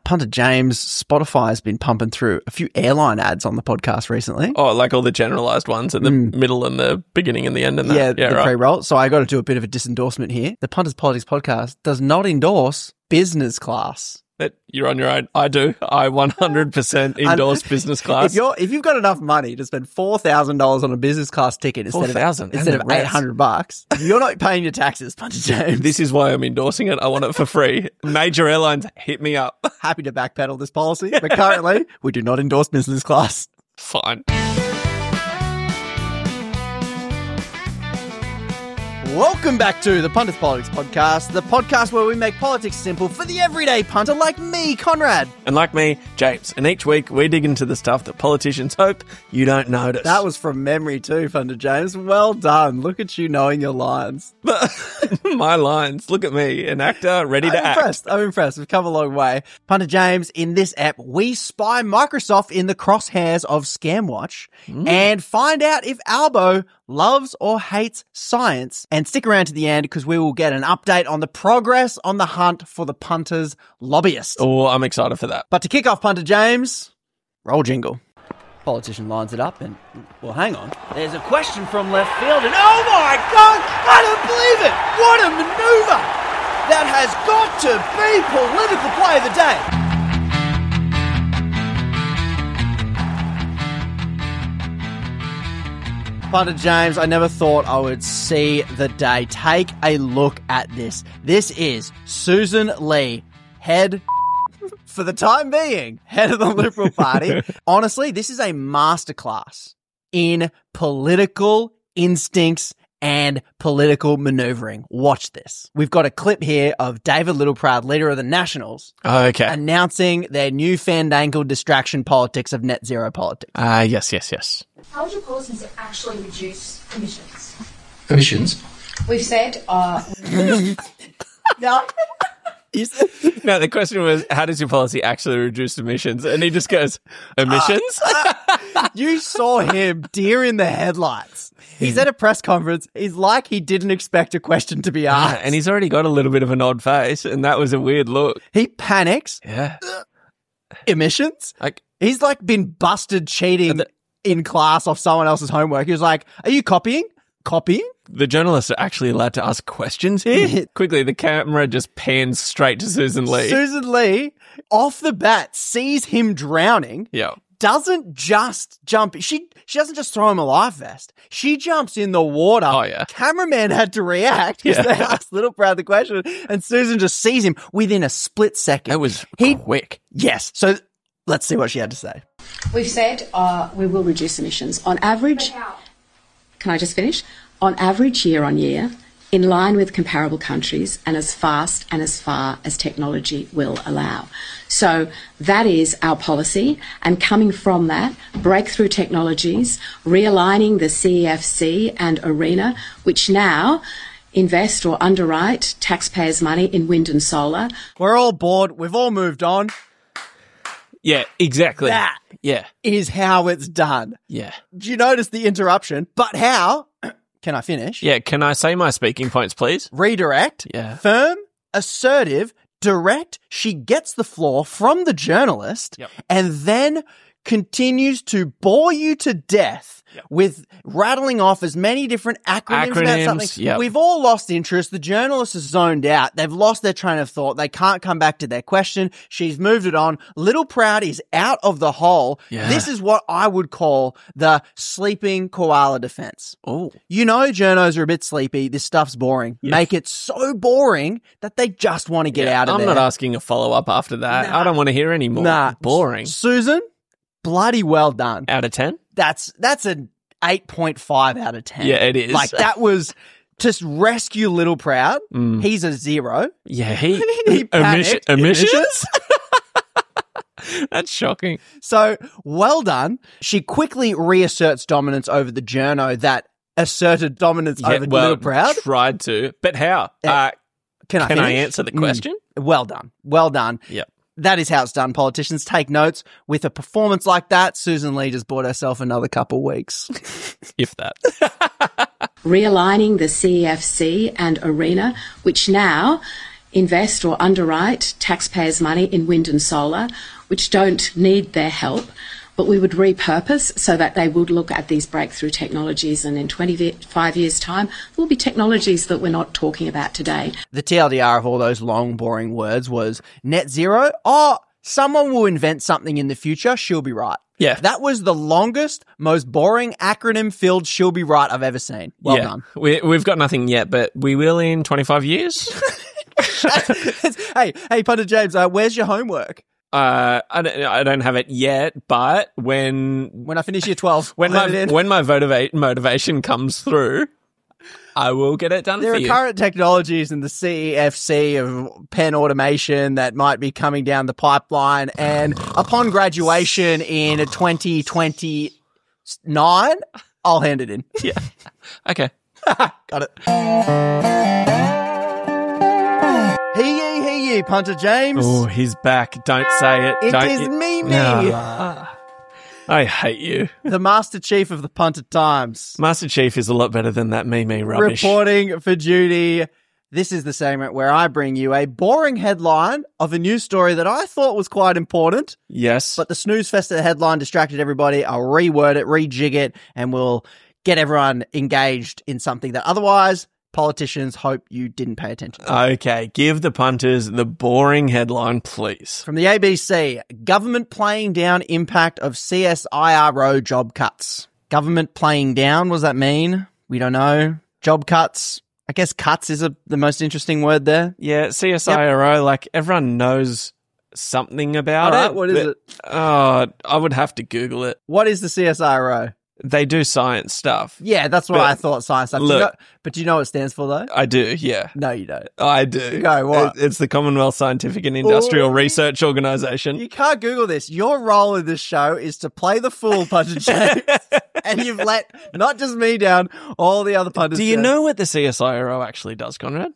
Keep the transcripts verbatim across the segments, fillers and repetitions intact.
Punter James, Spotify has been pumping through a few airline ads on the podcast recently. Oh, like all the generalised ones at the mm. middle and the beginning and the end and that. Yeah, yeah the right. pre-roll. So I got to do a bit of a disendorsement here. The Punters Politics podcast does not endorse business class. That you're on your own. I do. I one hundred percent endorse business class. If you're if you've got enough money to spend four thousand dollars on a business class ticket instead of instead of eight hundred bucks, you're not paying your taxes, Punter James. This is why I'm endorsing it. I want it for free. Major airlines, hit me up. Happy to backpedal this policy, but currently we do not endorse business class. Fine. Welcome back to the Punters Politics podcast, the podcast where we make politics simple for the everyday punter like me, Conrad. And like me, James. And each week we dig into the stuff that politicians hope you don't notice. That was from memory too, Punter James. Well done. Look at you knowing your lines. My lines. Look at me, an actor ready to I'm act. Impressed. I'm impressed. We've come a long way. Punter James, in this app, we spy Microsoft in the crosshairs of Scamwatch mm. and find out if Albo loves or hates science. And stick around to the end because we will get an update on the progress on the hunt for the punter's lobbyist. Oh, I'm excited for that. But to kick off, Punter James, roll jingle. Politician lines it up and, well, hang on. There's a question from left field and, oh my God, I don't believe it. What a maneuver. That has got to be political play of the day. Punter James, I never thought I would see the day. Take a look at this. This is Susan Lee, head, for the time being, head of the Liberal Party. Honestly, this is a masterclass in political instincts and political manoeuvring. Watch this. We've got a clip here of David Littleproud, leader of the Nationals, okay, announcing their new fandangled distraction politics of net zero politics. Ah, uh, yes, yes, yes. How would your policies actually reduce emissions? Emissions? We've said... Uh, no. No, the question was, how does your policy actually reduce emissions? And he just goes, emissions? Uh, uh, you saw him deer in the headlights. He's at a press conference. He's like he didn't expect a question to be asked. Yeah, and he's already got a little bit of an odd face, and that was a weird look. He panics. Yeah. Emissions? Like, he's like been busted cheating the- in class off someone else's homework. He was like, are you copying? Copying? The journalists are actually allowed to ask questions here? Quickly, the camera just pans straight to Susan Lee. Susan Lee, off the bat, sees him drowning. Yeah. Doesn't just jump. She she doesn't just throw him a life vest. She jumps in the water. Oh, yeah. Cameraman had to react because yeah. they asked Littleproud the question, and Susan just sees him within a split second. That was he, quick. Yes. So let's see what she had to say. We've said uh, we will reduce emissions. On average, can I just finish? On average, year on year, in line with comparable countries and as fast and as far as technology will allow. So that is our policy, and coming from that, breakthrough technologies, realigning the C E F C and ARENA, which now invest or underwrite taxpayers' money in wind and solar. We're all bored. We've all moved on. Yeah, exactly. That yeah. is how it's done. Yeah. Do you notice the interruption? But how? Can I finish? Yeah, can I say my speaking points, please? Redirect. Yeah. Firm, assertive, direct. She gets the floor from the journalist yep. and then continues to bore you to death yep. with rattling off as many different acronyms, acronyms about something. Yep. We've all lost interest. The journalist is zoned out. They've lost their train of thought. They can't come back to their question. She's moved it on. Littleproud is out of the hole. Yeah. This is what I would call the sleeping koala defense. Oh, You know journos are a bit sleepy. This stuff's boring. Yeah. Make it so boring that they just want to get yeah, out of I'm there. not asking a follow-up after that. Nah. I don't want to hear any more. Nah. Boring. Susan, bloody well done. Out of ten? That's that's an eight point five out of ten. Yeah, it is. Like, that was just rescue Littleproud. Mm. He's a zero. Yeah, he... he Emission, panicked. emissions? That's shocking. So, well done. She quickly reasserts dominance over the journo that asserted dominance Yeah, over well, Littleproud. tried to. But how? Uh, Uh, Can I can I finish? answer the question? Mm. Well done. Well done. Yep. That is how it's done. Politicians take notes. With a performance like that, Susan Lee just bought herself another couple weeks. If that. Realigning the C E F C and ARENA, which now invest or underwrite taxpayers' money in wind and solar, which don't need their help, but we would repurpose so that they would look at these breakthrough technologies, and in twenty-five years' time, there will be technologies that we're not talking about today. The T L D R of all those long, boring words was net zero. Oh, someone will invent something in the future. She'll be right. Yeah. That was the longest, most boring acronym-filled she'll be right I've ever seen. Well yeah. done. We, we've got nothing yet, but we will in twenty-five years. hey, hey, Punter James, uh, where's your homework? Uh, I don't, I don't have it yet, but when When I finish year twelve, when I'll my let it in. when my motiva- motivation comes through, I will get it done There for are you. current technologies in the C E F C of pen automation that might be coming down the pipeline, and upon graduation in twenty twenty-nine, I'll hand it in. Yeah. Okay. Got it. Hear ye, hear ye, Punter James. Oh, he's back. Don't say it. It Don't, is me, me. Ah. I hate you. The Master Chief of the Punter Times. Master Chief is a lot better than that me me rubbish. Reporting for duty. This is the segment where I bring you a boring headline of a news story that I thought was quite important, Yes. but the snooze fest of the headline distracted everybody. I'll reword it, rejig it, and we'll get everyone engaged in something that otherwise politicians hope you didn't pay attention to. Okay, give the punters the boring headline, please. From the A B C, government playing down impact of C S I R O job cuts. Government playing down, what does that mean? We don't know. Job cuts. I guess cuts is a, the most interesting word there. Yeah, C S I R O, like everyone knows something about All right, it. what is but- it? Oh, I would have to Google it. What is the C S I R O? They do science stuff. Yeah, that's what But I thought science stuff. Do you look- know- but do you know what it stands for, though? I do, yeah. No, you don't. I do. Go, what? It- It's the Commonwealth Scientific and Industrial Ooh. Research Organisation. You can't Google this. Your role in this show is to play the fool, Punter James. And you've let not just me down, all the other punters Do you down. know what the C S I R O actually does, Conrad?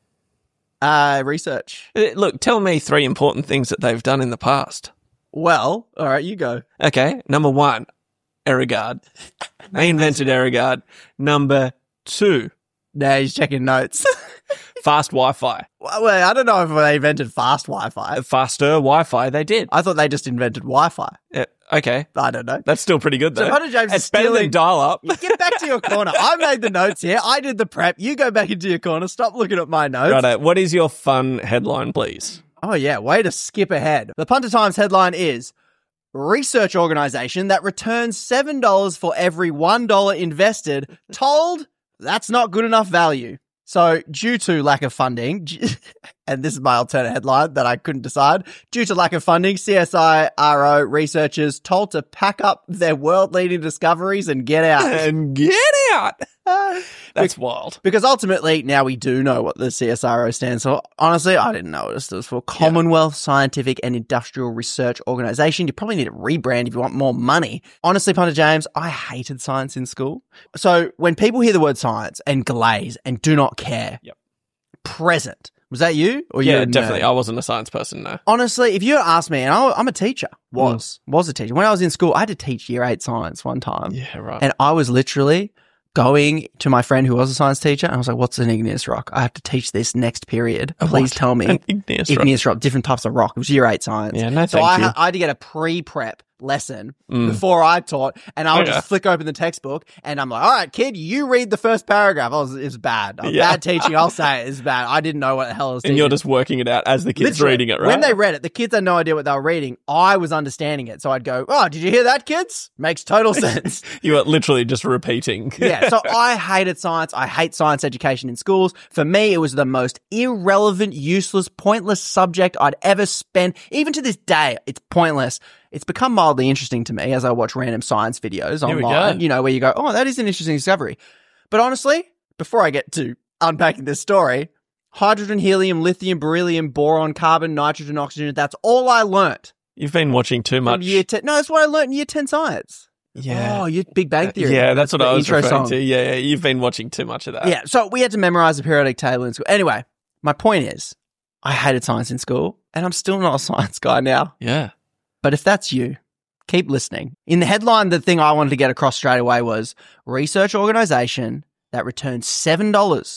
Uh, research. Uh, Look, tell me three important things that they've done in the past. Well, all right, you go. Okay, number one, Aerogard. They invented Aerogard. Number two, Now he's checking notes. fast Wi-Fi. Well, I don't know if they invented fast Wi-Fi. Faster Wi-Fi, they did. I thought they just invented Wi-Fi. Uh, okay, I don't know. that's still pretty good, So though. Hunter James it's is better stealing- than dial-up. Get back to your corner. I made the notes here. I did the prep. You go back into your corner. Stop looking at my notes. Righto, what is your fun headline, please? Oh, yeah. Way to skip ahead. The Punter Times headline is research organisation that returns seven dollars for every one dollar invested told that's not good enough value. So due to lack of funding, and this is my alternate headline that I couldn't decide, due to lack of funding, C S I R O researchers told to pack up their world-leading discoveries and get out. And get out! That's wild. Because ultimately, now we do know what the C S I R O stands for. Honestly, I didn't know what it stands for. Commonwealth Scientific and Industrial Research Organisation. You probably need to rebrand if you want more money. Honestly, Punter James, I hated science in school. So when people hear the word science and glaze and do not care, Yep. present. Was that you? Or you Yeah, a nerd? definitely. I wasn't a science person, no. Honestly, if you had asked me, and I, I'm a teacher, was, was a teacher. When I was in school, I had to teach year eight science one time. Yeah, right. And I was literally going to my friend who was a science teacher, and I was like, what's an igneous rock? I have to teach this next period. Please what? tell me. An igneous rock. Igneous rock, different types of rock. It was year eight science. Yeah, no, so thank I, you. ha- I had to get a pre-prep lesson Mm. before I taught, and I would Okay. just flick open the textbook, and I'm like, all right, kid, you read the first paragraph. I was, it was bad. I was Yeah. Bad teaching, I'll say it. It's bad. I didn't know what the hell I was And teaching. you're just working it out as the kid's Literally, reading it, right? When they read it, the kids had no idea what they were reading. I was understanding it. So I'd go, oh, did you hear that, kids? Makes total sense. You are literally just repeating. Yeah, so I hated science. I hate science education in schools. For me, it was the most irrelevant, useless, pointless subject I'd ever spent. Even to this day, it's pointless. It's become mildly interesting to me as I watch random science videos Here we online, go. you know, where you go, oh, that is an interesting discovery. But honestly, before I get to unpacking this story, hydrogen, helium, lithium, beryllium, boron, carbon, nitrogen, oxygen, that's all I learnt You've been watching too from much. year ten. No, that's what I learnt in year ten science. Yeah. Oh, you Big Bang Theory. Yeah, that's what the I was intro referring song. to. Yeah, yeah, you've been watching too much of that. Yeah, so we had to memorize the periodic table in school. Anyway, my point is, I hated science in school, and I'm still not a science guy now. Yeah. But if that's you, keep listening. In the headline, the thing I wanted to get across straight away was research organisation that returns seven dollars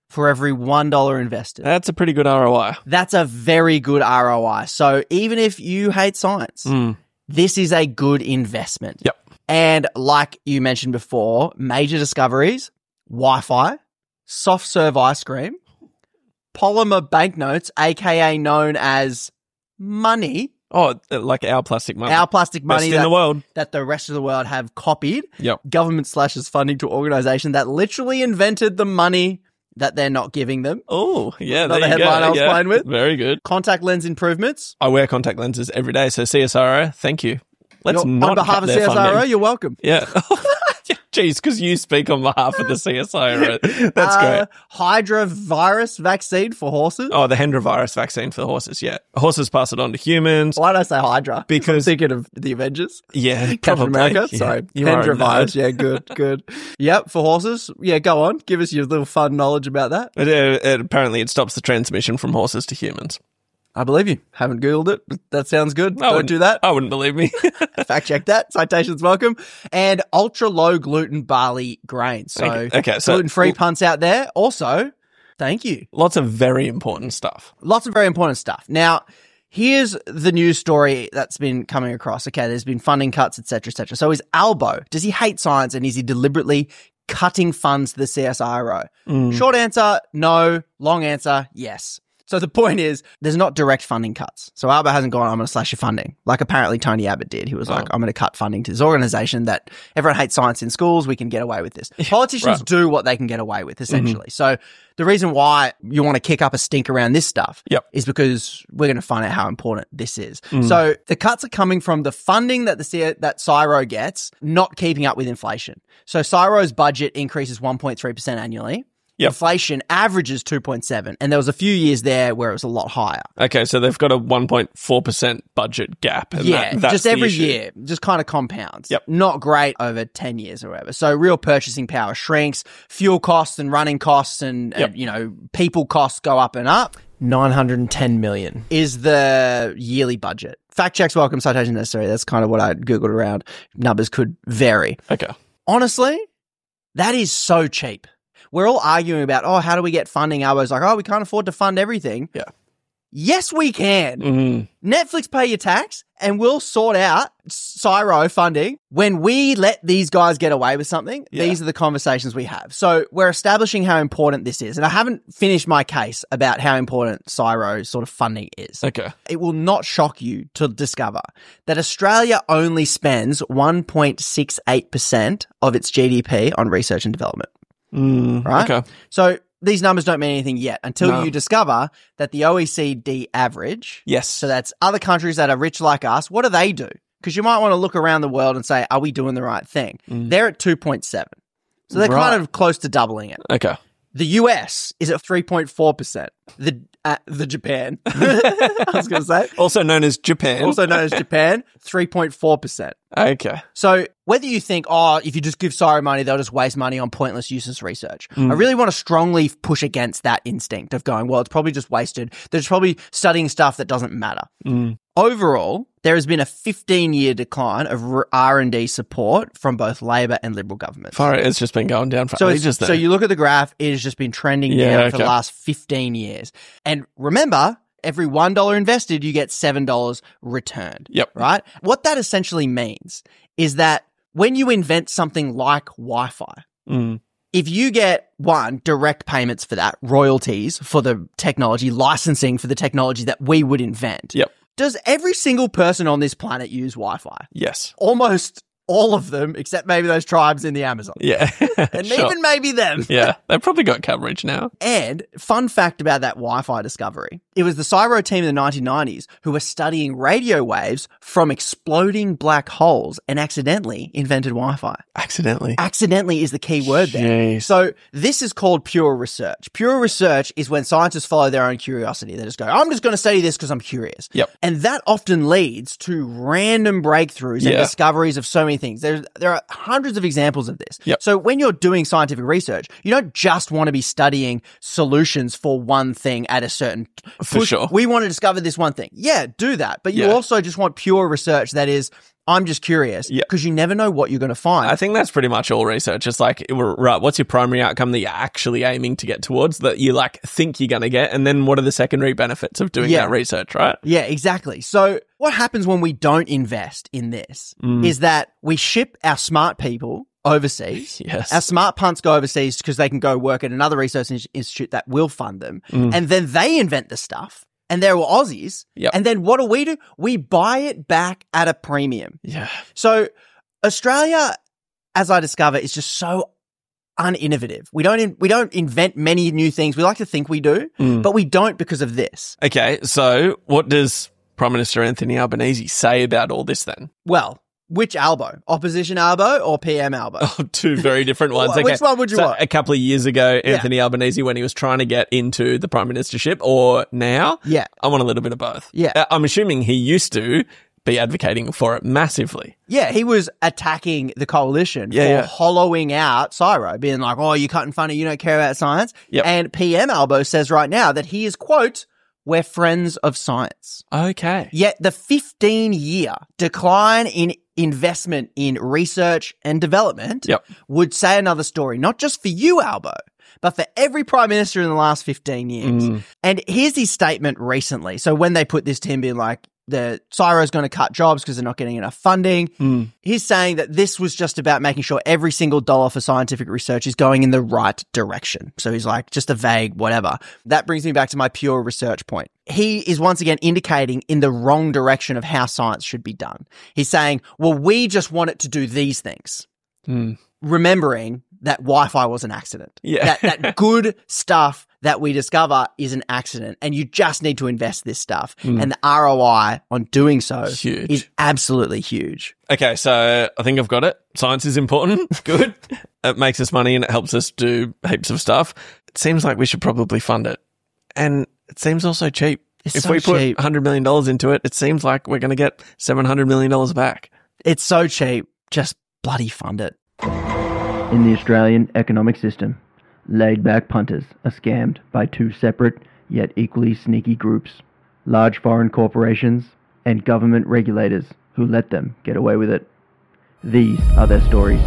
for every one dollar invested. That's a pretty good R O I. That's a very good R O I. So even if you hate science, Mm. this is a good investment. Yep. And like you mentioned before, major discoveries, Wi-Fi, soft serve ice cream, polymer banknotes, aka known as money, Oh, like our plastic money. our plastic Best money in that, the world. that the rest of the world have copied. Yep. Government slashes funding to organisation that literally invented the money that they're not giving them. Oh, yeah. Another there you headline go. I was yeah. playing with. Very good. Contact lens improvements. I wear contact lenses every day, so C S R O, thank you. Let's You're- not on behalf cut of their C S R O, funding. you're welcome. Yeah. Jeez, because you speak on behalf of the C S I R O. That's Uh, great. Hydra virus vaccine for horses. Oh, the Hendra virus vaccine for the horses, yeah. Horses pass it on to humans. Why did I say Hydra? Because- I'm thinking of the Avengers. Yeah, Captain probably. America. Yeah. Sorry. You are a Hendra nerd. virus. Yeah, good, good. Yep, for horses. Yeah, go on. Give us your little fun knowledge about that. But, uh, it, apparently it stops the transmission from horses to humans. I believe you. Haven't Googled it. but That sounds good. I Don't wouldn't- do that. I wouldn't believe me. Fact check that. Citations welcome. And ultra low gluten barley grains. So, Okay, okay, so- gluten free punts out there. Also, thank you. Lots of very important stuff. Lots of very important stuff. Now, here's the news story that's been coming across. Okay, there's been funding cuts, et cetera, et cetera. So is Albo, does he hate science and is he deliberately cutting funds to the C S I R O? Short answer, no. Long answer, yes. So the point is, there's not direct funding cuts. So Albo hasn't gone, I'm going to slash your funding. Like apparently Tony Abbott did. He was like, Oh. I'm going to cut funding to this organization that everyone hates science in schools. We can get away with this. Politicians right. do what they can get away with, essentially. So the reason why you want to kick up a stink around this stuff Yep. is because we're going to find out how important this is. So the cuts are coming from the funding that the C- that C I R O gets, not keeping up with inflation. So C I R O's budget increases one point three percent annually. Yep. Inflation averages two point seven, and there was a few years there where it was a lot higher. Okay, so they've got a one point four percent budget gap. And Yeah, that, that's just the every issue. year, just kind of compounds. Yep. Not great over ten years or whatever. So real purchasing power shrinks, fuel costs and running costs and, Yep. and you know, people costs go up and up. nine hundred ten million is the yearly budget. Fact checks welcome, citation necessary. That's kind of what I Googled around. Numbers could vary. Okay. Honestly, that is so cheap. We're all arguing about, oh, how do we get funding? Albo's like, oh, we can't afford to fund everything. Yeah. Yes, we can. Mm. Netflix pay your tax and we'll sort out C I R O funding. When we let these guys get away with something, Yeah. these are the conversations we have. So we're establishing how important this is. And I haven't finished my case about how important C I R O sort of funding is. Okay. It will not shock you to discover that Australia only spends one point six eight percent of its G D P on research and development. Mm, Right? Okay. So these numbers don't mean anything yet until No. you discover that the O E C D average, Yes. so that's other countries that are rich like us, what do they do? Because you might want to look around the world and say, are we doing the right thing? They're at two point seven. So they're Mm. Right. kind of close to doubling it. Okay. The U S is at three point four percent. The uh, the Japan, I was going to say, Also known as Japan. also known as Japan, three point four percent. Okay. So whether you think, oh, if you just give C I R O money, they'll just waste money on pointless, useless research. I really want to strongly push against that instinct of going, well, it's probably just wasted. They're just probably studying stuff that doesn't matter. Overall, there has been a fifteen-year decline of R and D support from both Labor and Liberal governments. Far it's just been going down for So, ages it's, then. so you look at the graph, it has just been trending Yeah, down for the okay. last fifteen years. And remember, every one dollar invested, you get seven dollars returned. Yep. Right? What that essentially means is that when you invent something like Wi-Fi, Mm. if you get, one, direct payments for that, royalties for the technology, licensing for the technology that we would invent, Yep. does every single person on this planet use Wi-Fi? Yes. Almost all of them, except maybe those tribes in the Amazon. Yeah. And Sure. even maybe them. Yeah. They've probably got coverage now. And fun fact about that Wi-Fi discovery, it was the C I R O team in the nineteen nineties who were studying radio waves from exploding black holes and accidentally invented Wi-Fi. Accidentally. Accidentally is the key word there. Jeez. So this is called pure research. Pure research is when scientists follow their own curiosity. They just go, I'm just going to study this because I'm curious. Yep. And that often leads to random breakthroughs and Yeah. discoveries of so many things. There's, there are hundreds of examples of this. Yep. So when you're doing scientific research, you don't just want to be studying solutions for one thing at a certain For sure. We want to discover this one thing. Yeah, do that. But you Yeah. also just want pure research that is I'm just curious Yeah. because you never know what you're going to find. I think that's pretty much all research. It's like, right, what's your primary outcome that you're actually aiming to get towards, that you like think you're going to get? And then what are the secondary benefits of doing Yeah. that research, right? Yeah, exactly. So what happens when we don't invest in this Mm. is that we ship our smart people overseas. Yes. Our smart punts go overseas because they can go work at another research in- institute that will fund them. Mm. And then they invent the stuff. And they're all Aussies. Yep. And then what do we do? We buy it back at a premium. Yeah. So Australia, as I discover, is just so uninnovative. We don't in, we don't invent many new things. We like to think we do, Mm. but we don't because of this. Okay, so what does Prime Minister Anthony Albanese say about all this then? Well, which Albo? Opposition Albo or P M Albo? Oh, two very different ones. Wh- which one would you so want? A couple of years ago, Yeah. Anthony Albanese, when he was trying to get into the prime ministership, or now? Yeah. I want a little bit of both. Yeah. Uh, I'm assuming he used to be advocating for it massively. Yeah, he was attacking the coalition Yeah, for yeah. hollowing out Cyro, being like, oh, you're cutting funny, you don't care about science. Yep. And P M Albo says right now that he is, quote, we're friends of science. Okay. Yet the fifteen-year decline in investment in research and development Yep. would say another story, not just for you, Albo, but for every prime minister in the last fifteen years. Mm. And here's his statement recently. So when they put this to him being like, the Cyro's going to cut jobs because they're not getting enough funding. Mm. He's saying that this was just about making sure every single dollar for scientific research is going in the right direction. So he's like, just a vague whatever. That brings me back to my pure research point. He is once again indicating in the wrong direction of how science should be done. He's saying, well, we just want it to do these things. Mm. Remembering that Wi-Fi was an accident. Yeah. That, that good stuff that we discover is an accident, and you just need to invest this stuff. Mm. And the R O I on doing so Huge. is absolutely huge. Okay, so I think I've got it. Science is important. Good. It makes us money and it helps us do heaps of stuff. It seems like we should probably fund it. And it seems also cheap. It's if so we put cheap. one hundred million dollars into it, it seems like we're going to get seven hundred million dollars back. It's so cheap. Just bloody fund it. In the Australian economic system, laid-back punters are scammed by two separate yet equally sneaky groups: large foreign corporations and government regulators who let them get away with it. These are their stories.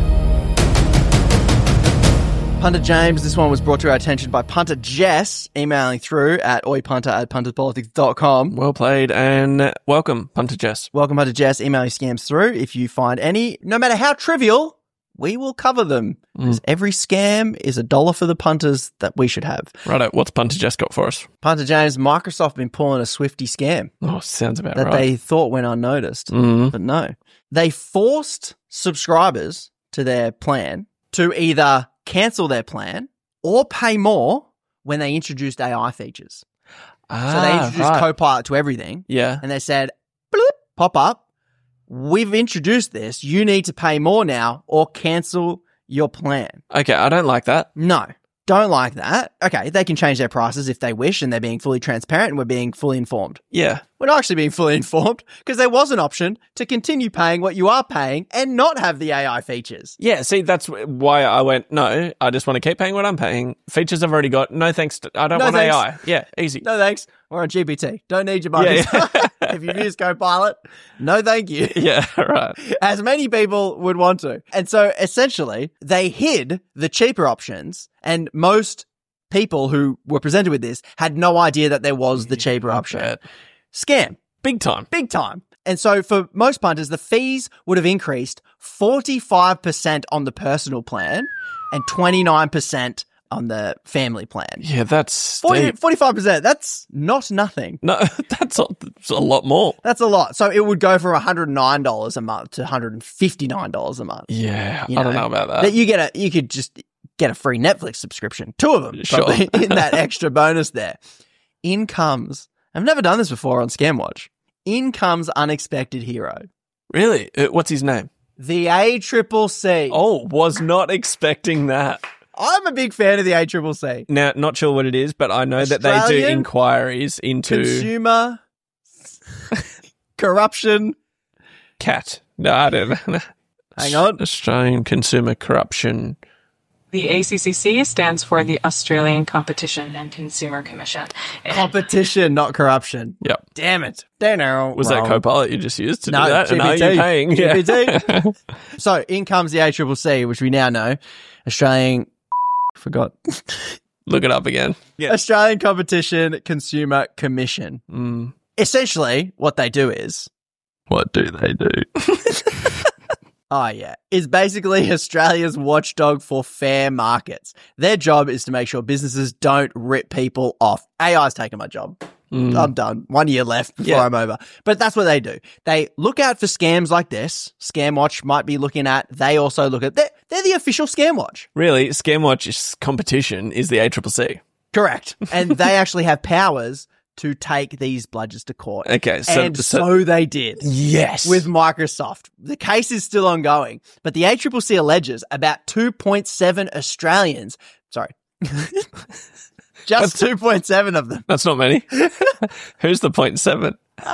Punter James, this one was brought to our attention by Punter Jess, emailing through at oipunter at punterpolitics dot com. Well played and welcome, Punter Jess. Welcome, Punter Jess. Email your scams through. If you find any, no matter how trivial, we will cover them. Because every scam is a dollar for the punters that we should have. Righto, what's Punter Jess got for us? Punter James, Microsoft been pulling a Swifty scam Oh, sounds about that right. they thought went unnoticed. Mhm. But no. They forced subscribers to their plan to either cancel their plan or pay more when they introduced A I features. Ah, So they introduced right. Copilot to everything. Yeah. And they said, bloop, pop up. We've introduced this. You need to pay more now or cancel your plan. Okay, I don't like that. No, don't like that. Okay, they can change their prices if they wish and they're being fully transparent and we're being fully informed. Yeah. We're not actually being fully informed because there was an option to continue paying what you are paying and not have the A I features. Yeah, see, that's why I went, no, I just want to keep paying what I'm paying. Features I've already got. No thanks. To, I don't No want thanks. A I. Yeah, easy. No thanks. We're on G P T. Don't need your money. Yeah, yeah. If you've used Copilot, no thank you. Yeah, right. As many people would want to. And so essentially, they hid the cheaper options, and most people who were presented with this had no idea that there was the cheaper option. bad. Scam. Big time. Big time. And so for most punters, the fees would have increased forty-five percent on the personal plan and twenty-nine percent on the family plan. Yeah, that's forty, steep. forty-five percent. That's not nothing. No, that's a, that's a lot more. That's a lot. So it would go from one hundred nine dollars a month to one hundred fifty-nine dollars a month. Yeah, You I don't know about that. That you get a, you could just get a free Netflix subscription, two of them, Sure. probably, in that extra bonus there. In comes, I've never done this before on ScamWatch. In comes unexpected hero, Really? Uh, What's his name? the A Triple C. Oh, was not expecting that. I'm a big fan of the A Triple C. Now, not sure what it is, but I know that they do Australian inquiries into Consumer corruption. cat. No, I don't know. Hang on. Australian Consumer Corruption The A C C C stands for the Australian Competition and Consumer Commission. Competition, not corruption. Yep. Damn it. Damn. Was that Copilot you just used to No, do that? G P T. And are you paying? G P T. Yeah. So in comes the A C C C, which we now know, Australian. Forgot. Look it up again. Yeah. Australian Competition Consumer Commission. Mm. Essentially, what they do is. What do they do? Oh, yeah. Is basically Australia's watchdog for fair markets. Their job is to make sure businesses don't rip people off. A I's taking my job. Mm. I'm done. One year left before Yeah. I'm over. But that's what they do. They look out for scams like this. Scamwatch might be looking at. They also look at. They're, they're the official Scamwatch. Really, Scamwatch's competition is the A C C C. Correct. And they actually have powers to take these bludgers to court. Okay, so- and so- so they did. Yes. With Microsoft. The case is still ongoing, but the A C C C alleges about two point seven Australians, sorry, just two point seven of them. That's not many. Who's the point seven?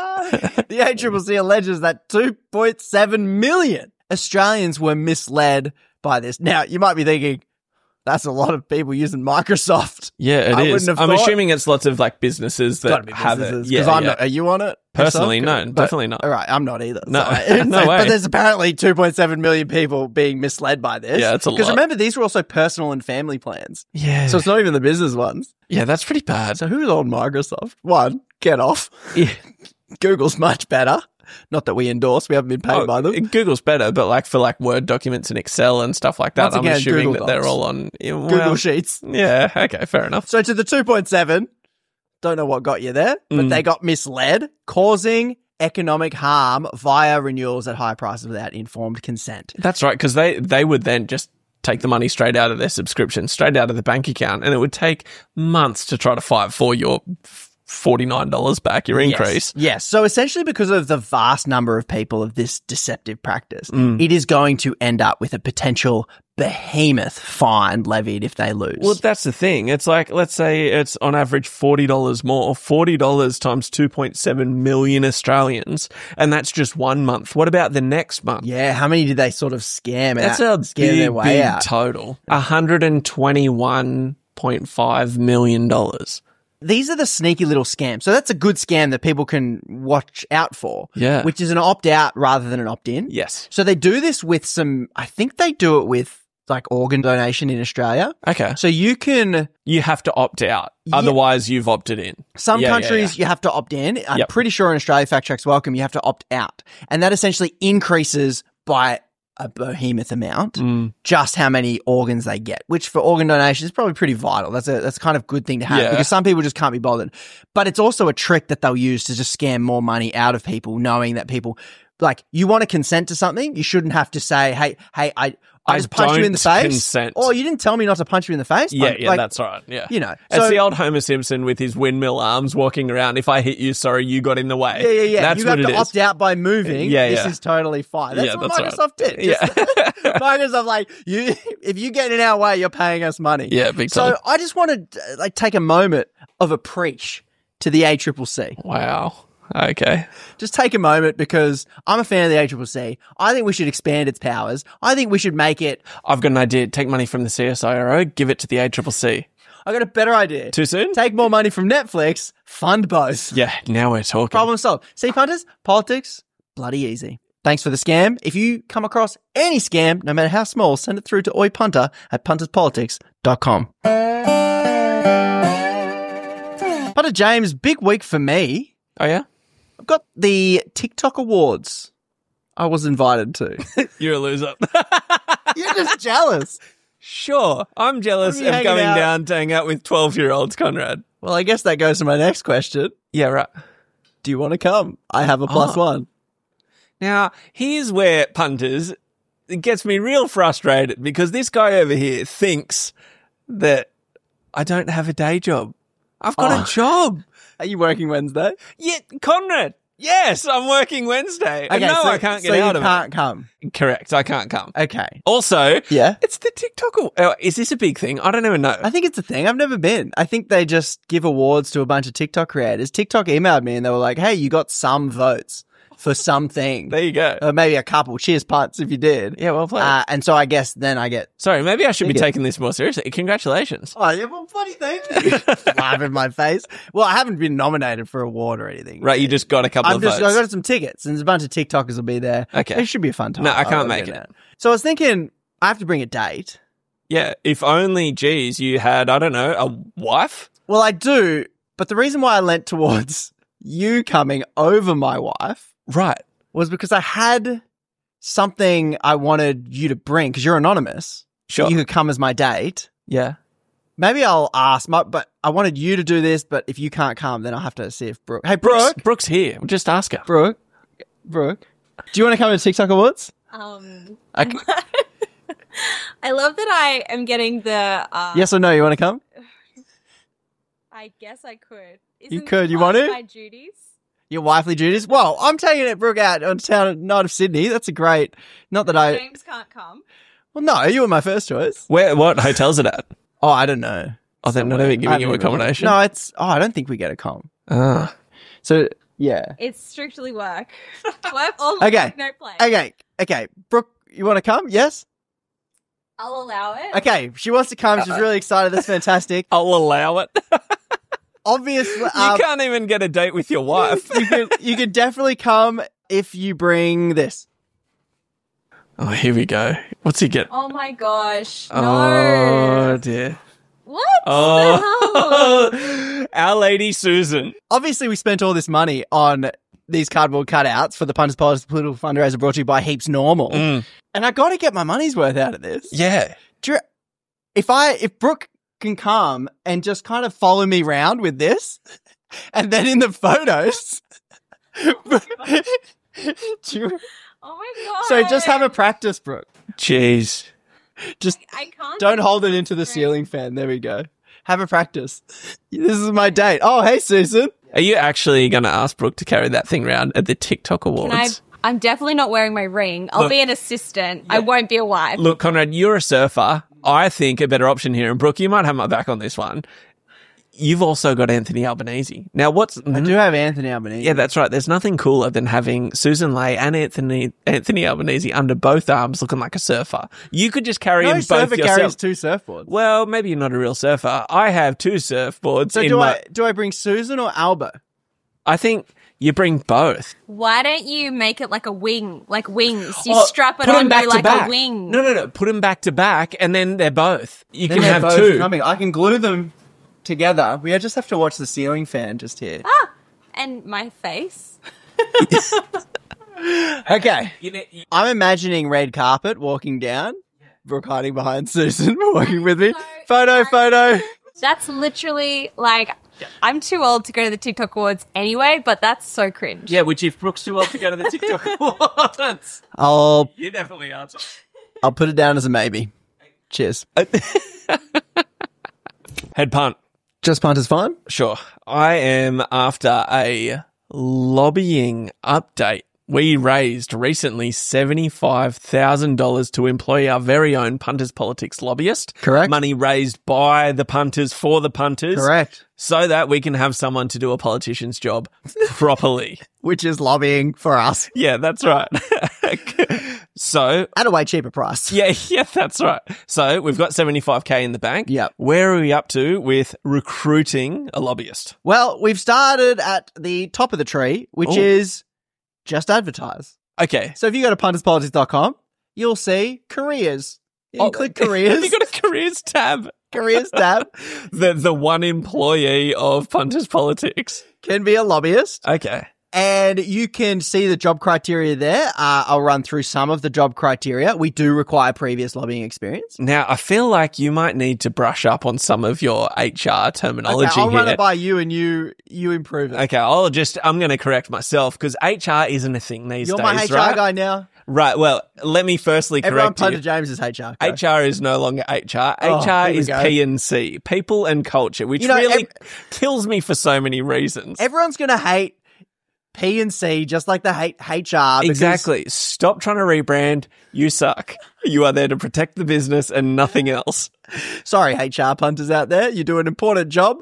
The A C C C alleges that two point seven million Australians were misled by this. Now, you might be thinking, that's a lot of people using Microsoft. Yeah, it I is. wouldn't have I'm thought- assuming it's lots of like businesses that Gotta be have businesses, it. 'cause Yeah, I'm yeah. not, are you on it? Personally, yourself? no, But- definitely not. All right, I'm not either. No, so- no so- way. But there's apparently two point seven million people being misled by this. Yeah, it's a Because lot. remember, these were also personal and family plans. Yeah. So it's not even the business ones. yeah, that's pretty bad. So who's on Microsoft? One, get off. Yeah. Google's much better. Not that we endorse. We haven't been paid Oh, by them. Google's better, but like for like Word documents and Excel and stuff like that, Once I'm again, assuming Google that they're Docs. all on yeah, well, Google Sheets. Yeah, okay, fair enough. So to the two point seven, don't know what got you there, but Mm. they got misled, causing economic harm via renewals at high prices without informed consent. That's right, because they, they would then just take the money straight out of their subscription, straight out of the bank account, and it would take months to try to fight for your forty-nine dollars back, your increase. Yes. yes. So essentially, because of the vast number of people of this deceptive practice, Mm. it is going to end up with a potential behemoth fine levied if they lose. Well, that's the thing. It's like, let's say it's on average forty dollars more, forty dollars times two point seven million Australians, and that's just one month. What about the next month? yeah. How many did they sort of scam That's out? a scam big, their way big out. total. one hundred twenty-one point five million dollars. These are the sneaky little scams. So that's a good scam that people can watch out for. Yeah. Which is an opt out rather than an opt in. Yes. So they do this with some, I think they do it with like organ donation in Australia. Okay. So you can, You have to opt out. Yeah. Otherwise, you've opted in. some Yeah, yeah, countries yeah. you have to opt in. I'm Yep. pretty sure in Australia, Fact Check's welcome, you have to opt out. And that essentially increases by a behemoth amount Mm. just how many organs they get, which for organ donation is probably pretty vital. That's a that's a kind of good thing to have Yeah. because some people just can't be bothered. But it's also a trick that they'll use to just scam more money out of people, knowing that people like you want to consent to something, you shouldn't have to say, "Hey, hey, I I, I just punched you in the don't face," consent. or "You didn't tell me not to punch you in the face." Yeah, Like- yeah, like, that's right. Yeah. you know. It's So- the old Homer Simpson with his windmill arms walking around. If I hit you, sorry, you got in the way. Yeah, yeah, yeah. That's you what have it to is. opt out by moving. Yeah, This yeah. is totally fine. That's Yeah, what that's right. Microsoft did. Yeah. Just- Microsoft, like, you, if you get in our way, you're paying us money. Yeah, big So time. I just want to like take a moment of a preach to the A C C C. Wow. Okay. Just take a moment because I'm a fan of the A C C C. I think we should expand its powers. I think we should make it. I've got an idea. Take money from the C S I R O, give it to the A C C C. I got a better idea. Too soon? Take more money from Netflix, fund both. Yeah, now we're talking. Problem solved. See, punters, politics, bloody easy. Thanks for the scam. If you come across any scam, no matter how small, send it through to oipunter at punters politics dot com. Punter James, big week for me. Oh, yeah? I've got the TikTok Awards I was invited to. You're a loser. You're just jealous. Sure. I'm jealous What of are you hanging going out- down to hang out with twelve-year-olds, Conrad. Well, I guess that goes to my next question. Yeah, right. Do you want to come? I have a plus Oh. one. Now, here's where punters, it gets me real frustrated because this guy over here thinks that I don't have a day job. I've got Oh. a job. Are you working Wednesday? Yeah, Conrad. Yes, I'm working Wednesday. And no, so, I can't get so out you of can't come. it. Correct, I can't come. Okay. Also, Yeah. it's the TikTok. Uh, is this a big thing? I don't even know. I think it's a thing. I've never been. I think they just give awards to a bunch of TikTok creators. TikTok emailed me and they were like, "Hey, you got some votes." for something. There you go. Or maybe a couple. Cheers punts if you did. Yeah, well played. Uh, and so I guess then I get. Sorry, maybe I should be Ticket. taking this more seriously. Congratulations. Oh, yeah, well, bloody thank you. Laugh in my face. Well, I haven't been nominated for a award or anything. Right, you just got a couple I'm of just, votes. I got some tickets, and there's a bunch of TikTokers will be there. Okay. It should be a fun time. No, I can't I'll make get it. out. So I was thinking, I have to bring a date. Yeah, if only, geez, you had, I don't know, a wife? Well, I do, but the reason why I leant towards you coming over my wife Right. was because I had something I wanted you to bring, because you're anonymous. Sure. You could come as my date. Yeah. Maybe I'll ask, my, but I wanted you to do this, but if you can't come, then I'll have to see if Brooke. Hey, Brooks, Brooke. Brooks here. Just ask her. Brooke. Brooke. Do you want to come to TikTok Awards? Um, I, I love that I am getting the. Uh, yes or no? You want to come? I guess I could. Isn't You could, you part want of to? My duties. Your wifely duties? Well, I'm taking it, Brooke, out on town night of Sydney. That's a great. Not that I. James can't come. Well, no, you were my first choice. Where? What hotel's it at? Oh, I don't know. Oh, they're not Somewhere. even I giving haven't you even- accommodation? No, it's. Oh, I don't think we get a com. Ah. So yeah. It's strictly work. Work all Okay. no play. Okay. Okay. Brooke, you want to come? Yes. I'll allow it. Okay. She wants to come. She's really excited. That's fantastic. I'll allow it. Obviously, You um, can't even get a date with your wife. you could you could definitely come if you bring this. Oh, here we go. What's he get? Oh my gosh. No. Oh, dear. What the hell? Oh, Our Lady Susan. Obviously, we spent all this money on these cardboard cutouts for the Punters Politics political fundraiser brought to you by Heaps Normal, Mm. and I got to get my money's worth out of this. Yeah. Do you- if I if Brooke can come and just kind of follow me round with this, and then in the photos. Do you- Oh my god. so just have a practice, Brooke. Jeez. Just I can't. don't hold it into the Right. ceiling fan. There we go. Have a practice. This is my date. Oh, hey, Susan. Are you actually going to ask Brooke to carry that thing around at the TikTok Awards? Can I, I'm definitely not wearing my ring. I'll Look- be an assistant. I won't be a wife. Look, Conrad, you're a surfer. I think a better option here, and Brooke, you might have my back on this one. You've also got Anthony Albanese. Now, what's... I do have Anthony Albanese. Yeah, that's right. There's nothing cooler than having Susan Lay and Anthony Anthony Albanese under both arms looking like a surfer. You could just carry No them both surfer yourself. carries two surfboards. Well, maybe you're not a real surfer. I have two surfboards. So in do my- I do I bring Susan or Alba? I think you bring both. Why don't you make it like a wing? Like wings. You Oh, strap it put 'em on back to like back. a wing. No, no, no. Put them back to back, and then they're both. You Then can they're have both two. coming. I can glue them together. We just have to watch the ceiling fan just here. Ah, and my face. Okay. You know, you- I'm imagining red carpet walking down. Brooke hiding behind Susan, walking with me. Photo, photo. That's literally like I'm too old to go to the TikTok Awards anyway, but that's so cringe. yeah, which if Brooke's too old to go to the TikTok Awards, I'll you definitely answer. I'll put it down as a maybe. Cheers. Head punt. Just punt is fine. Sure. I am after a lobbying update. We raised recently seventy-five thousand dollars to employ our very own Punters Politics lobbyist. Correct. Money raised by the punters for the punters. Correct. So that we can have someone to do a politician's job properly. Which is lobbying for us Yeah, that's right. So, at a way cheaper price. yeah, yeah, that's right. So we've got seventy-five K in the bank. Yep. Where are we up to with recruiting a lobbyist? Well, we've started at the top of the tree, which Ooh. is just advertise. Okay. So if you go to punters politics dot com, you'll see careers. You can Oh, click careers. Have you got a careers tab? careers tab. The the one employee of Punters Politics. Can be a lobbyist. Okay. And you can see the job criteria there. Uh, I'll run through some of the job criteria. We do require previous lobbying experience. Now, I feel like you might need to brush up on some of your H R terminology Okay, I'll here. run it by you and you you improve it. Okay, I'll just, I'm going to correct myself because H R isn't a thing these You're days, my H R right? guy now. Right, well, let me firstly Everyone correct punter you. James is H R guy. H R is no longer H R. Oh, H R here we is go. P and C, people and culture, which You know, really ev- kills me for so many reasons. Everyone's going to hate P and C just like they hate H R. because- Exactly. Stop trying to rebrand. You suck. You are there to protect the business and nothing else. Sorry, H R punters out there. You do an important job,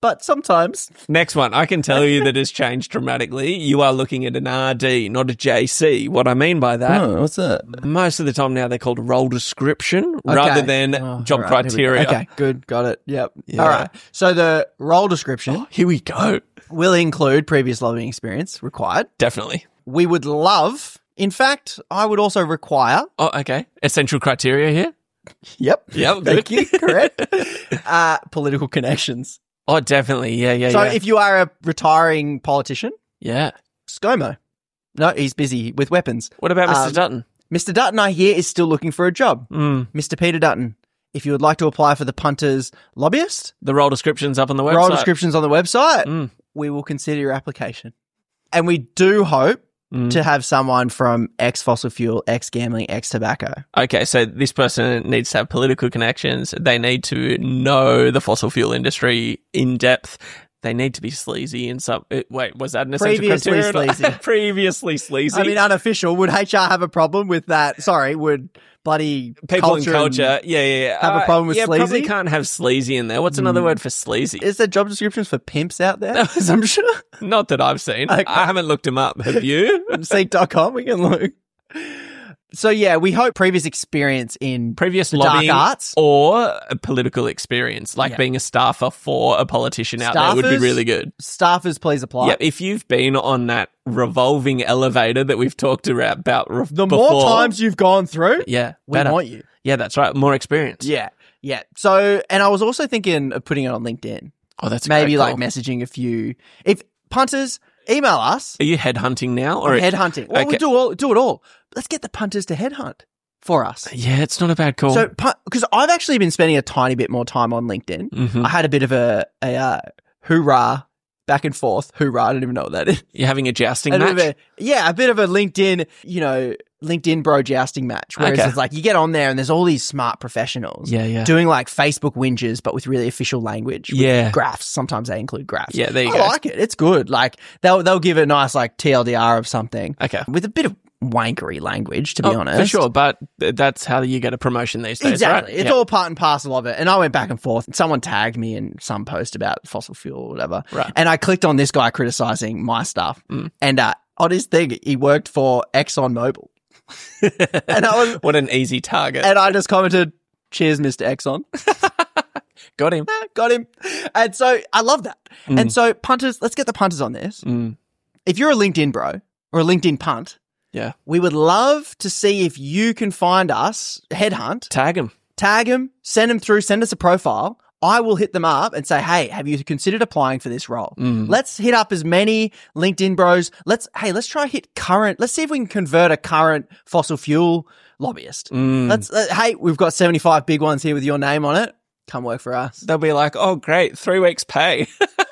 but sometimes. Next one. I can tell you that has changed dramatically. You are looking at an R D, not a J C. What I mean by that, Oh, what's that? most of the time now they're called role description rather Okay. than Oh, job all right, here we go. criteria. Okay, good. Got it. Yep. Yeah. All right. So the role description Oh, here we go. will include previous lobbying experience required. Definitely. We would love, in fact, I would also require. Oh, okay. Essential criteria here. Yep. Yep, Thank good. you. Correct. uh, political connections. Oh, definitely. Yeah, yeah, so yeah. if you are a retiring politician, yeah. ScoMo. No, he's busy with weapons. What about Mister Um, Dutton? Mister Dutton, I hear, is still looking for a job. Mm. Mister Peter Dutton, if you would like to apply for the punters lobbyist, The role description's up on the website. role descriptions on the website, Mm. we will consider your application. And we do hope Mm. to have someone from ex fossil fuel, ex gambling, ex tobacco. Okay, so this person needs to have political connections. They need to know the fossil fuel industry in depth. They need to be sleazy in some. It, wait, was that an essential Previously criteria? sleazy. Previously sleazy. I mean, unofficial. Would H R have a problem with that? Sorry, would bloody people culture and culture. yeah, yeah, yeah. have a Uh, problem with yeah, probably sleazy? can't have sleazy in there. What's another Mm. word for sleazy? Is there job descriptions for pimps out there? I'm sure. Not that I've seen. Okay. I haven't looked them up. Have you? Seek dot com, we can look. So yeah, we hope previous experience in Previous the dark lobbying arts. or a political experience, like Yeah. being a staffer for a politician out there would be Staffers? really good. Staffers, please apply. Yeah, if you've been on that revolving elevator that we've talked about, about re- The before, more times you've gone through, yeah, we better. want you. Yeah, that's right. More experience. Yeah, yeah. So, and I was also thinking of putting it on LinkedIn. Oh, that's a Maybe great like call. messaging a few. If punters, email us. Are you headhunting now or Or headhunting. Well, we Okay. do all do it all. Let's get the punters to headhunt for us. Yeah, it's not a bad call. So, because I've actually been spending a tiny bit more time on LinkedIn. Mhm. I had a bit of a a uh, hoorah back and forth. Hoorah, I don't even know what that is. You're having a jousting A bit match. of a- yeah, a bit of a LinkedIn, you know, LinkedIn bro jousting match. Whereas Okay. it's like you get on there and there's all these smart professionals Yeah, yeah. doing like Facebook whinges, but with really official language. with Yeah. graphs. Sometimes they include graphs. Yeah, there you I go. like it. It's good. Like they'll they'll give a nice like T L D R of something. Okay. With a bit of wankery language, to be Oh, honest. for sure, but th- that's how you get a promotion these days, Exactly. right? It's Yeah. all part and parcel of it. And I went back and forth. Someone tagged me in some post about fossil fuel or whatever. Right. And I clicked on this guy criticizing my stuff. Mm. And uh, on his thing, he worked for ExxonMobil. and I was, What an easy target. and I just commented, "Cheers, Mister Exxon." Got him. Got him. And so I love that. Mm. And so punters, let's get the punters on this. Mm. If you're a LinkedIn bro or a LinkedIn punt, Yeah. we would love to see if you can find us, headhunt, Tag him. tag them, send them through, send us a profile. I will hit them up and say, hey, have you considered applying for this role? Mm. Let's hit up as many LinkedIn bros. Let's, hey, let's try hit current. Let's see if we can convert a current fossil fuel lobbyist. Mm. Let's, uh, hey, we've got seventy-five big ones here with your name on it. Come work for us. They'll be like, oh, great, three weeks pay.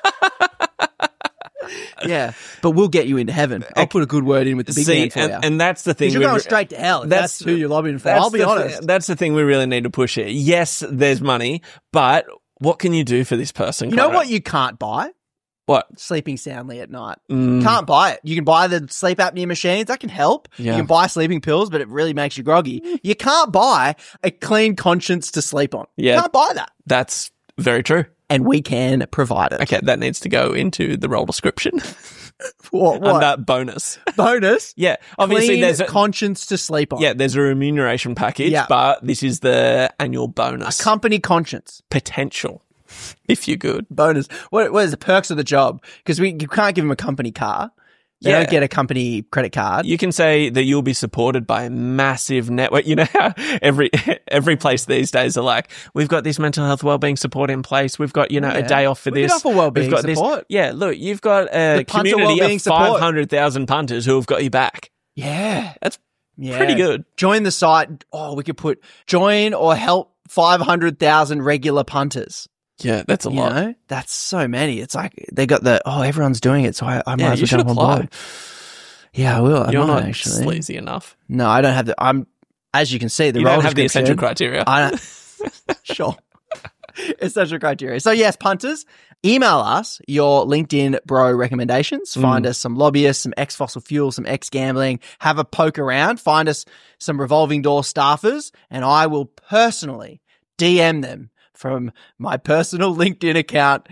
Yeah. But we'll get you into heaven. I'll put a good word in with the big See, man for and, you. and that's the thing. 'Cause you're we going re- straight to hell. If that's, who you're lobbying for. that's I'll be the honest. thi- that's the thing we really need to push here. Yes, there's money, but what can you do for this person? You know Conrad? what you can't buy? What? Sleeping soundly at night. Mm. Can't buy it. You can buy the sleep apnea machines. That can help. Yeah. You can buy sleeping pills, but it really makes you groggy. You can't buy a clean conscience to sleep on. Yeah. You can't buy that. That's very true. And we can provide it. Okay, that needs to go into the role description. What? what? Under bonus. Bonus? Yeah, obviously Clean there's a, conscience to sleep on. yeah, there's a remuneration package, Yeah. but this is the annual A bonus company conscience. potential. If you're good. Bonus. What, what is the perks of the job? Because we you can't give them a company car. They Yeah. don't get a company credit card. You can say that you'll be supported by a massive network. You know how every every place these days are like, we've got this mental health wellbeing support in place. We've got, you know, Yeah. a day off for We this. can offer wellbeing We've got this- support. Yeah, look, you've got a The punter community wellbeing of support. five hundred thousand punters who have got you back. Yeah. That's Yeah. pretty good. Join the site. Oh, we could put join or help five hundred thousand regular punters. Yeah, that's a You lot. know, that's so many. It's like they got the, oh, everyone's doing it. So I, I might Yeah, as you well should jump on apply. board. Yeah, I will. I You're might not actually. sleazy enough. No, I don't have the, I'm, as you can see, the You role don't have the description- essential criteria. I don't, sure. Essential criteria. So yes, punters, email us your LinkedIn bro recommendations. Find Mm. us some lobbyists, some ex-fossil fuel, some ex-gambling. Have a poke around. Find us some revolving door staffers, and I will personally D M them from my personal LinkedIn account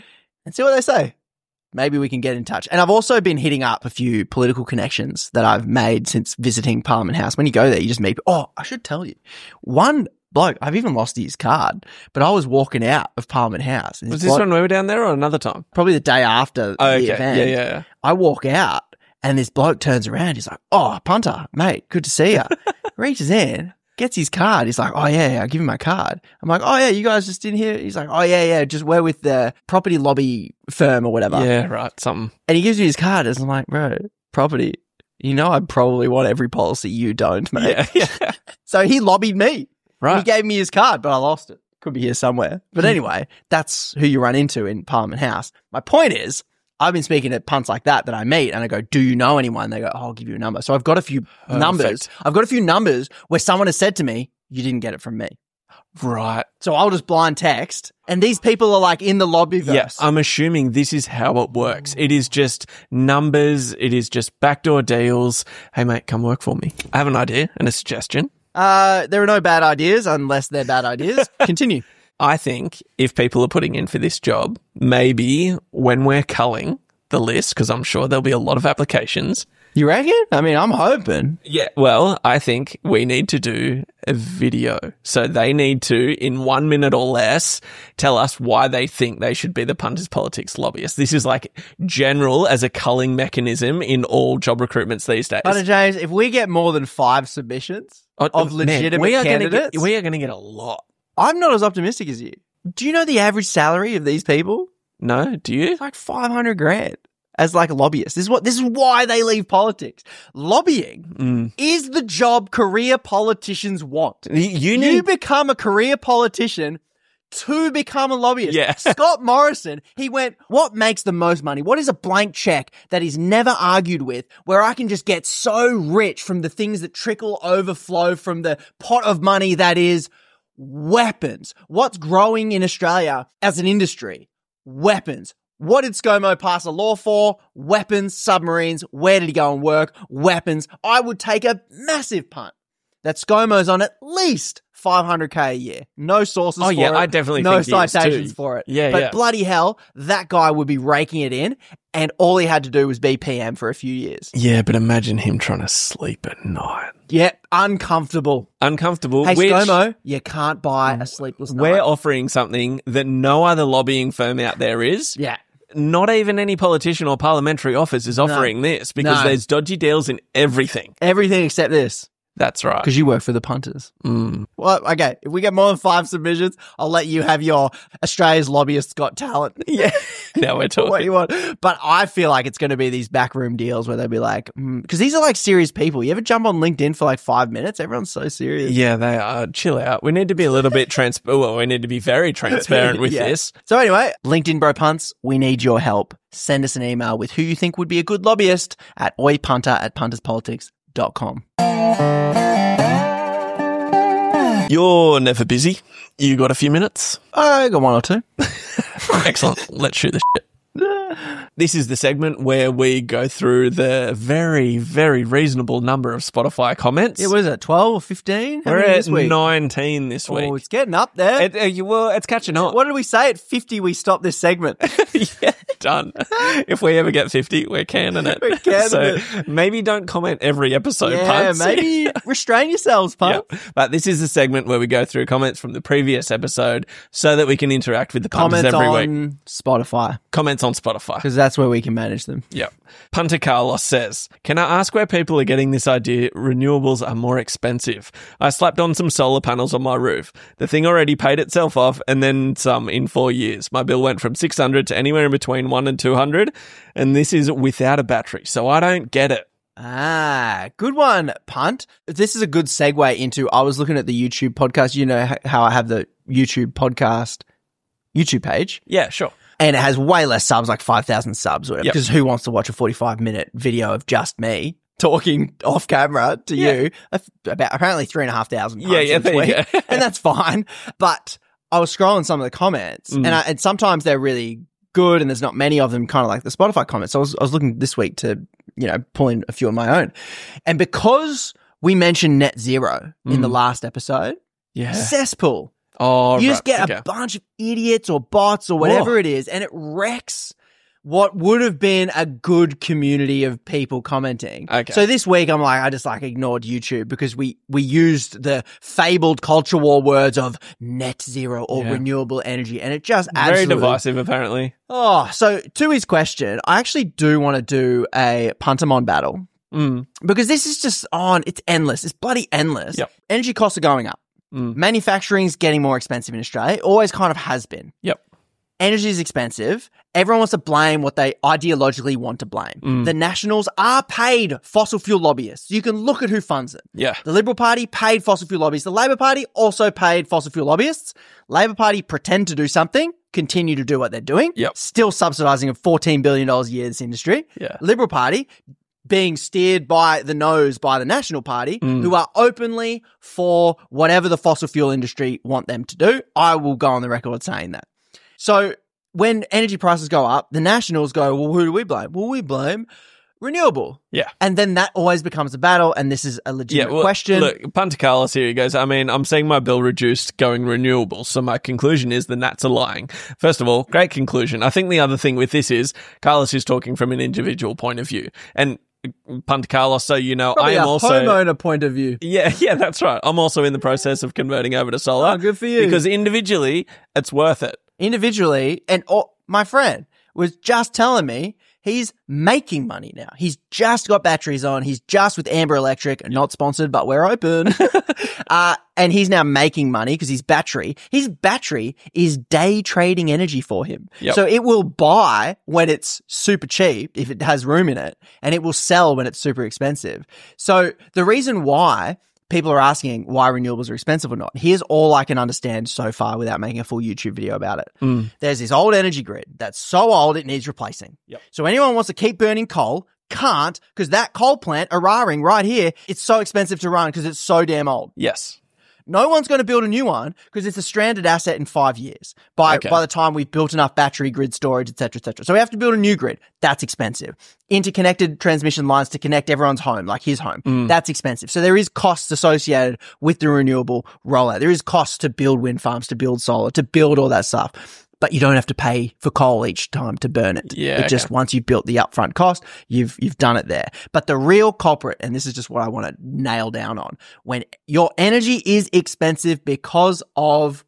and see what they say. Maybe we can get in touch. And I've also been hitting up a few political connections that I've made since visiting Parliament House. When you go there, you just meet. Oh, I should tell you. One bloke, I've even lost his card, but I was walking out of Parliament House. And Was this this bloke- when we were down there or another time? Probably the day after Oh, the okay. event. Yeah, yeah, yeah. I walk out and this bloke turns around. He's like, oh, punter, mate, good to see you. Reaches in, gets his card. He's like, oh, yeah, yeah, I'll give him my card. I'm like, oh, yeah, you guys just in here? He's like, oh, yeah, yeah, just we're with the property lobby firm or whatever. Yeah, right. Something. And he gives me his card. And I'm like, bro, property, you know I probably want every policy you don't, mate. Yeah, yeah. So he lobbied me. Right. He gave me his card, but I lost it. Could be here somewhere. But anyway, that's who you run into in Parliament House. My point is, I've been speaking to punts like that that I meet and I go, do you know anyone? They go, oh, I'll give you a number. So I've got a few Perfect. numbers. I've got a few numbers where someone has said to me, you didn't get it from me. Right. So I'll just blind text. And these people are like in the lobbyverse. Yes, I'm assuming this is how it works. It is just numbers. It is just backdoor deals. Hey, mate, come work for me. I have an idea and a suggestion. Uh, there are no bad ideas unless they're bad ideas. Continue. I think if people are putting in for this job, maybe when we're culling the list, because I'm sure there'll be a lot of applications. You reckon? I mean, I'm hoping. Yeah, well, I think we need to do a video. So they need to, in one minute or less, tell us why they think they should be the Punters Politics lobbyists. This is like general as a culling mechanism in all job recruitments these days. Hunter James, if we get more than five submissions Oh, of man, legitimate we are candidates, Gonna get, we are going to get a lot. I'm not as optimistic as you. Do you know the average salary of these people? No, do you? It's like five hundred grand as like a lobbyist. This is what, this is why they leave politics. Lobbying Mm. is the job career politicians want. You You need... become a career politician to become a lobbyist. Yeah. Scott Morrison, he went, what makes the most money? What is a blank check that is never argued with where I can just get so rich from the things that trickle overflow from the pot of money that is weapons? What's growing in Australia as an industry? Weapons. What did ScoMo pass a law for? Weapons, submarines. Where did he go and work? Weapons. I would take a massive punt that ScoMo's on at least five hundred K a year. No sources Oh, for yeah, it. I definitely no think he is citations too. for it. Yeah, but yeah. bloody hell, that guy would be raking it in, and all he had to do was be P M for a few years. Yeah, but imagine him trying to sleep at night. Yeah, uncomfortable. Uncomfortable. Hey, which ScoMo, you can't buy a sleepless night. we're offering something that no other lobbying firm out there is. Yeah. Not even any politician or parliamentary office is offering this because No. there's dodgy deals in everything. Everything except this. That's right. Because you work for the punters. Mm. Well, okay. If we get more than five submissions, I'll let you have your Australia's Lobbyists Got Talent. Yeah. Now we're talking. What you want. But I feel like it's going to be these backroom deals where they'll be like, because these are like serious people. You ever jump on LinkedIn for like five minutes? Everyone's so serious. Yeah, they are. Chill out. We need to be a little bit trans. Well, we need to be very transparent with Yeah. this. So anyway, LinkedIn Bro Punts, we need your help. Send us an email with who you think would be a good lobbyist at oipunter at punterspolitics dot com. You're never busy. You got a few minutes? I got one or two. Excellent. Let's shoot the shit. This is the segment where we go through the very, very reasonable number of Spotify comments. Yeah, what is it, twelve or fifteen? How We're many at this week? nineteen this week. Oh, it's getting up there. It, uh, you- well, it's catching on. What did we say? At fifty, we stop this segment. Yeah, done. If we ever get fifty, we're canning it. We're canning so it. maybe don't comment every episode, yeah, punts. maybe restrain yourselves, Yep. punts. But this is the segment where we go through comments from the previous episode so that we can interact with the punters Comments every on week. Spotify, Comments on Spotify. because that's where we can manage them. Yep. Punter Carlos says, can I ask where people are getting this idea renewables are more expensive? I slapped on some solar panels on my roof. The thing already paid itself off and then some in four years. My bill went from six hundred to anywhere in between one and two hundred, and this is without a battery, so I don't get it. Ah, good one, punt. This is a good segue into, I was looking at the YouTube podcast. You know h- how I have the YouTube podcast YouTube page, Yeah, sure. and it has way less subs, like five thousand subs or whatever, Yep. because who wants to watch a forty-five minute video of just me talking off camera to Yeah. you? About apparently three and a half thousand Yeah, yeah, this there you week, go. and that's fine. But I was scrolling some of the comments, Mm. and, I, and sometimes they're really good, and there's not many of them, kind of like the Spotify comments. So I was, I was looking this week to, you know, pull in a few of my own, and because we mentioned net zero in the last episode, Yeah. cesspool Oh, you right. just get okay. a bunch of idiots or bots or whatever Whoa. it is, and it wrecks what would have been a good community of people commenting. Okay. So this week, I'm like, I just like ignored YouTube because we, we used the fabled culture war words of net zero or Yeah. renewable energy, and it just Very absolutely... divisive, apparently. Oh, so to his question, I actually do want to do a Puntamon battle Mm. because this is just on, it's endless. It's bloody endless. Yep. Energy costs are going up. Mm. Manufacturing's getting more expensive in Australia. It always kind of has been. Yep. Energy is expensive. Everyone wants to blame what they ideologically want to blame. Mm. The Nationals are paid fossil fuel lobbyists. You can look at who funds it. Yeah. The Liberal Party paid fossil fuel lobbyists. The Labor Party also paid fossil fuel lobbyists. Labor Party pretend to do something, continue to do what they're doing. Yep. Still subsidising of fourteen billion dollars a year this industry. Yeah. Liberal Party being steered by the nose by the National Party, Mm. who are openly for whatever the fossil fuel industry want them to do. I will go on the record saying that. So when energy prices go up, the Nationals go, well, who do we blame? Well, we blame renewable. Yeah. And then that always becomes a battle, and this is a legitimate Yeah, well, question. Look, Punta Carlos here, he goes, I mean, I'm seeing my bill reduced going renewable, so my conclusion is the Nats are lying. First of all, great conclusion. I think the other thing with this is Carlos is talking from an individual point of view. And Punta Carlos, so you know, Probably I am a also... homeowner point of view. Yeah, yeah, that's right. I'm also in the process of converting over to solar. Oh, good for you. Because individually, it's worth it. Individually, and oh, my friend was just telling me he's making money now. He's just got batteries on. He's just with Amber Electric, not sponsored, but we're open. uh, and he's now making money because his battery, his battery is day trading energy for him. Yep. So it will buy when it's super cheap, if it has room in it, and it will sell when it's super expensive. So the reason why people are asking why renewables are expensive or not, here's all I can understand so far without making a full YouTube video about it. Mm. There's this old energy grid that's so old it needs replacing. Yep. So anyone who wants to keep burning coal can't, because that coal plant, Eraring right here, it's so expensive to run because it's so damn old. Yes. No one's going to build a new one because it's a stranded asset in five years by Okay. by the time we've built enough battery grid storage, et cetera, et cetera. So we have to build a new grid. That's expensive. Interconnected transmission lines to connect everyone's home, like his home. Mm. That's expensive. So there is costs associated with the renewable rollout. There is costs to build wind farms, to build solar, to build all that stuff. But you don't have to pay for coal each time to burn it. Yeah, It just, okay. once you've built the upfront cost, you've, you've done it there. But the real culprit, and this is just what I want to nail down on, when your energy is expensive because of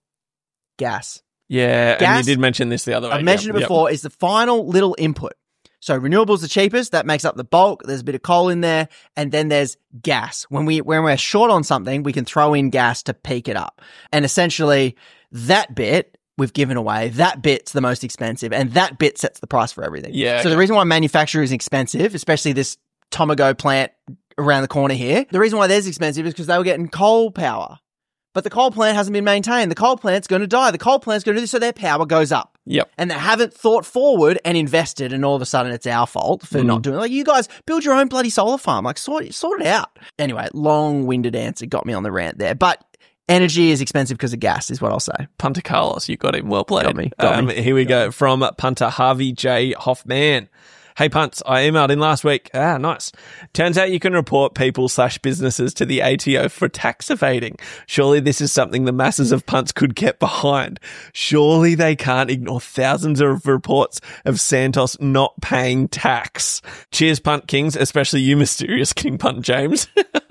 gas. Yeah, and Gas- you did mention this the other way. I've mentioned Yep, it yep. before, is the final little input. So renewables the cheapest, that makes up the bulk. There's a bit of coal in there, and then there's gas. When we when we're short on something, we can throw in gas to peak it up. And essentially that bit we've given away, that bit's the most expensive, and that bit sets the price for everything. Yeah, So okay. the reason why manufacturing is expensive, especially this Tomago plant around the corner here, the reason why theirs expensive is because they were getting coal power. But the coal plant hasn't been maintained. The coal plant's going to die. The coal plant's going to do this, so their power goes up. Yep. And they haven't thought forward and invested, and all of a sudden it's our fault for Mm. not doing it. Like, you guys build your own bloody solar farm. Like, sort, sort it out. Anyway, long-winded answer got me on the rant there. But energy is expensive because of gas, is what I'll say. Punta Carlos, you got him. Well played. Got me, got um, me. Here we go from Punter Harvey J. Hoffman. Hey, Punts, I emailed in last week. Ah, nice. Turns out you can report people slash businesses to the A T O for tax evading. Surely this is something the masses of punts could get behind. Surely they can't ignore thousands of reports of Santos not paying tax. Cheers, Punt Kings, especially you, mysterious King Punt James.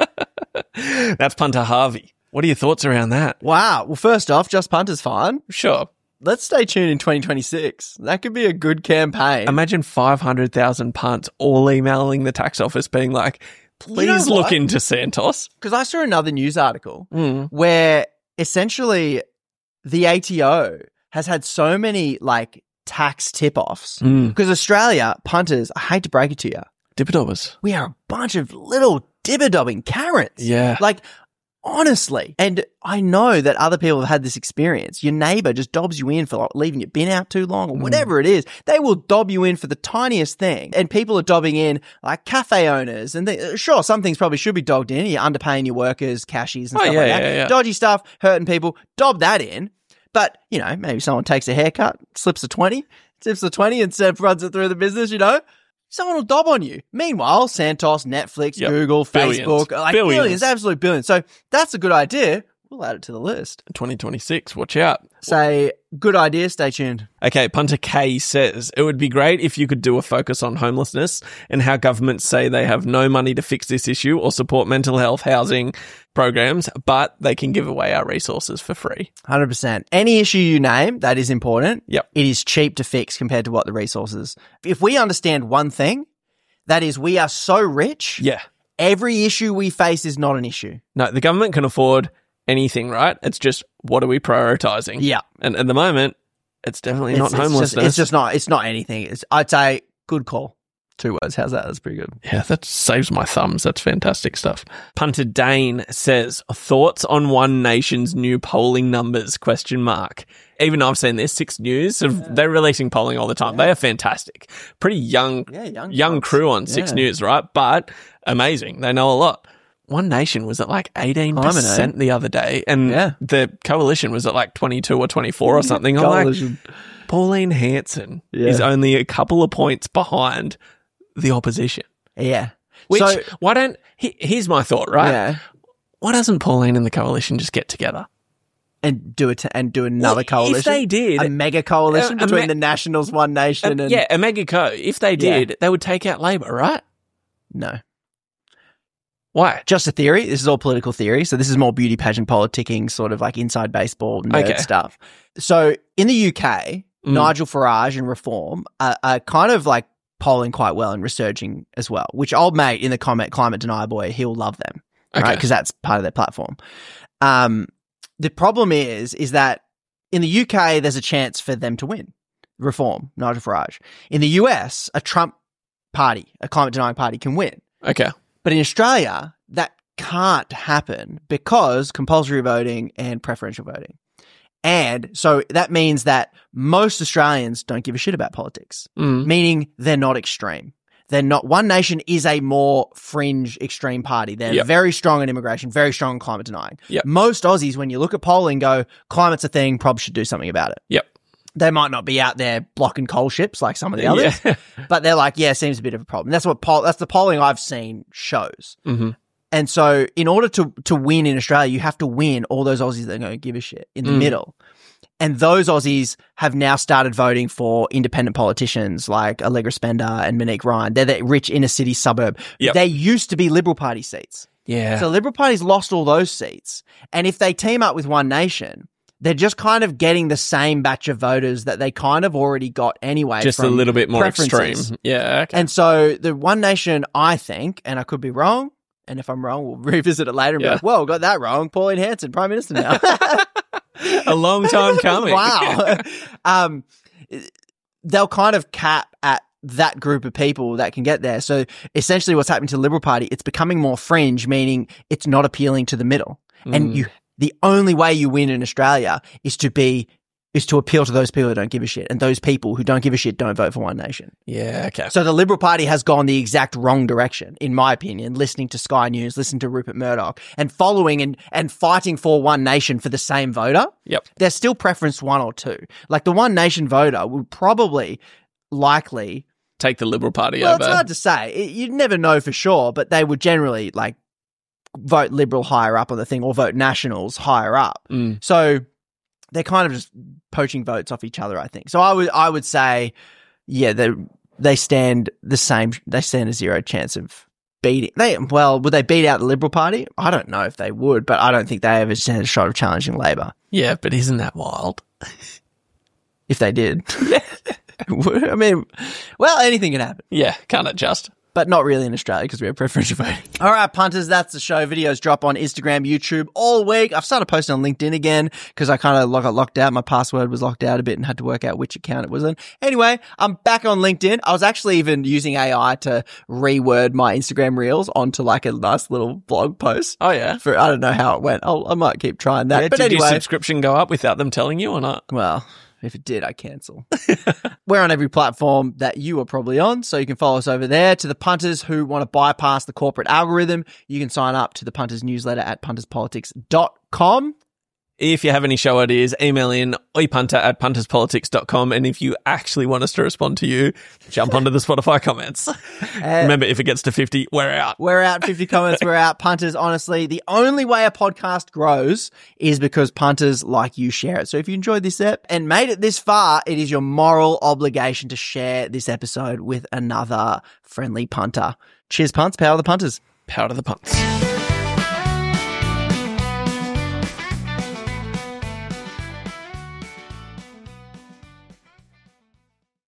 That's Punter Harvey. What are your thoughts around that? Wow. Well, first off, Just Punter's fine. Sure. Let's stay tuned in twenty twenty-six. That could be a good campaign. Imagine five hundred thousand punts all emailing the tax office being like, please know look what? into Santos. Because I saw another news article Mm. where essentially the A T O has had so many like tax tip-offs. Mm. Because Australia, punters, I hate to break it to you, Dipperdobbers. we are a bunch of little dibber-dobbing Karens. Yeah. Like, honestly. And I know that other people have had this experience. Your neighbor just dobs you in for like leaving your bin out too long or whatever it is. They will dob you in for the tiniest thing. And people are dobbing in like cafe owners. And they, sure, some things probably should be dogged in. You're underpaying your workers, cashies and Oh, stuff yeah, like that. yeah, yeah. Dodgy stuff, hurting people, dob that in. But, you know, maybe someone takes a haircut, slips a twenty, slips a twenty instead runs it through the business, you know? Someone will dob on you. Meanwhile, Santos, Netflix, Yep. Google, Billions. Facebook, like Billions. billions, absolute billions. So that's a good idea. We'll add it to the list. twenty twenty-six, watch out. Say, good idea, stay tuned. Okay, Punter K says, it would be great if you could do a focus on homelessness and how governments say they have no money to fix this issue or support mental health housing programs, but they can give away our resources for free. one hundred percent. Any issue you name, that is important. Yep. It is cheap to fix compared to what the resources. If we understand one thing, that is we are so rich, Yeah. every issue we face is not an issue. No, the government can afford anything, right? It's just, what are we prioritizing? Yeah. And at the moment, it's definitely not It's- it's homelessness. Just, it's just not, it's not anything. It's, I'd say, good call. Two words. How's that? That's pretty good. Yeah, that saves my thumbs. That's fantastic stuff. Punter Dane says, thoughts on One Nation's new polling numbers, question mark. Even I've seen this, Six News, have, they're releasing polling all the time. They are fantastic. Pretty young, Yeah, young young folks. crew on Six Yeah. News, right? But amazing. They know a lot. One Nation was at like eighteen percent the other day, and Yeah. the coalition was at like twenty-two or twenty-four or something. I'm like, Coalition. Pauline Hanson Yeah. is only a couple of points behind the opposition. Yeah. Which, So- why don't, he, here's my thought, right? Yeah. Why doesn't Pauline and the coalition just get together? And do it and do another Well, if coalition. they did- a mega coalition A- a between me- the Nationals, One Nation, Uh, and yeah, a mega co. If they Yeah. did, they would take out Labor, right? no. Why? Just a theory. This is all political theory. So this is more beauty pageant politicking, sort of like inside baseball nerd Okay. stuff. So in the U K, Mm. Nigel Farage and Reform are, are kind of like polling quite well and resurging as well, which old mate in the comment, Climate Denier Boy, he'll love them, right? Okay. Because that's part of their platform. Um, the problem is, is that in the U K, there's a chance for them to win. Reform, Nigel Farage. In the U S, a Trump party, a climate denying party can win. Okay. But in Australia, that can't happen because compulsory voting and preferential voting. And so that means that most Australians don't give a shit about politics, Mm. meaning they're not extreme. They're not. One Nation is a more fringe extreme party. They're Yep. very strong on immigration, very strong on climate denying. Yep. Most Aussies, when you look at polling, go, climate's a thing, probably should do something about it. Yep. They might not be out there blocking coal ships like some of the others, Yeah. but they're like, yeah, seems a bit of a problem. That's what poll, that's the polling I've seen shows. hmm And so in order to, to win in Australia, you have to win all those Aussies that are going to give a shit in the Mm. middle. And those Aussies have now started voting for independent politicians like Allegra Spender and Monique Ryan. They're the rich inner city suburb. Yep. They used to be Liberal Party seats. Yeah. So Liberal Party's lost all those seats. And if they team up with One Nation, they're just kind of getting the same batch of voters that they kind of already got anyway. just a from little bit more preferences. extreme. Yeah. Okay. And so the One Nation, I think, and I could be wrong, and if I'm wrong, we'll revisit it later and Yeah. be like, whoa, got that wrong. Pauline Hanson, Prime Minister now. a long time coming. Wow. um, they'll kind of cap at that group of people that can get there. So essentially what's happening to the Liberal Party, it's becoming more fringe, meaning it's not appealing to the middle. And Mm. you, the only way you win in Australia is to be, is to appeal to those people that don't give a shit. And those people who don't give a shit don't vote for One Nation. Yeah. Okay. So the Liberal Party has gone the exact wrong direction, in my opinion, listening to Sky News, listening to Rupert Murdoch, and following and, and fighting for One Nation for the same voter. Yep. They're still preference one or two. Like the One Nation voter would probably likely, Take the Liberal Party well, over. it's hard to say. It- you'd never know for sure, but they would generally like vote Liberal higher up on the thing or vote Nationals higher up. Mm. So they're kind of just poaching votes off each other, I think. So I would I would say, yeah, they they stand the same. They stand a zero chance of beating. They well, would they beat out the Liberal Party? I don't know if they would, but I don't think they ever stand a shot of challenging Labor. Yeah, but isn't that wild? If they did, I mean, well, anything can happen. Yeah, can't adjust. But not really in Australia because we have preferential voting. All right, punters, that's the show. Videos drop on Instagram, YouTube all week. I've started posting on LinkedIn again because I kind of got locked out. My password was locked out a bit and had to work out which account it was in. Anyway, I'm back on LinkedIn. I was actually even using A I to reword my Instagram reels onto like a nice little blog post. Oh yeah. For I don't know how it went. I'll, I might keep trying that. Yeah, but did anyway, your subscription go up without them telling you or not? well, if it did, I cancel. We're on every platform that you are probably on, so you can follow us over there. To the punters who want to bypass the corporate algorithm, you can sign up to the Punters newsletter at punters politics dot com. If you have any show ideas, email in oipunter at punterspolitics dot com. And if you actually want us to respond to you, jump onto the Spotify comments. Uh, Remember, if it gets to fifty, we're out. We're out. fifty comments, we're out. Punters, honestly, the only way a podcast grows is because punters like you share it. So if you enjoyed this ep and made it this far, it is your moral obligation to share this episode with another friendly punter. Cheers, punts. Power of the punters. Power to the punts.